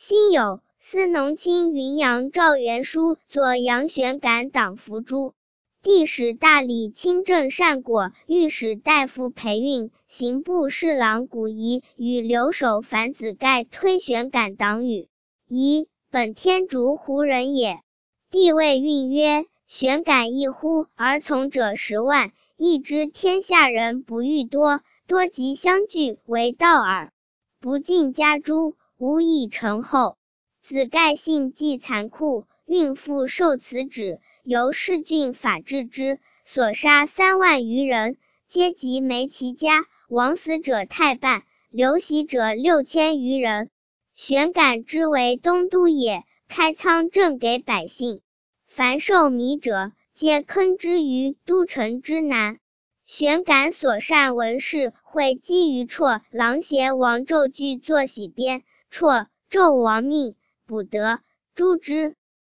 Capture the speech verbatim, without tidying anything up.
辛酉，司农卿云阳赵元书作杨玄感党伏诛。帝使大理清正善果御史大夫裴运、刑部侍郎古仪与留守樊子盖推玄感党羽。仪，本天竺胡人也。帝谓运曰：玄感一呼而从者十万，亦知天下人不欲多，多即相聚为道耳。不尽加诛，无以成后。子盖性既残酷，运复受此旨，由世郡法治之，所杀三万余人，皆及没其家，亡死者太半，流徙者六千余人。玄感之为东都也，开仓赈给百姓，凡受米者，皆坑之于都城之南。玄感所善文士会稽于辍，郎邪王纣据作喜编，辍纣亡命，卜得诛之。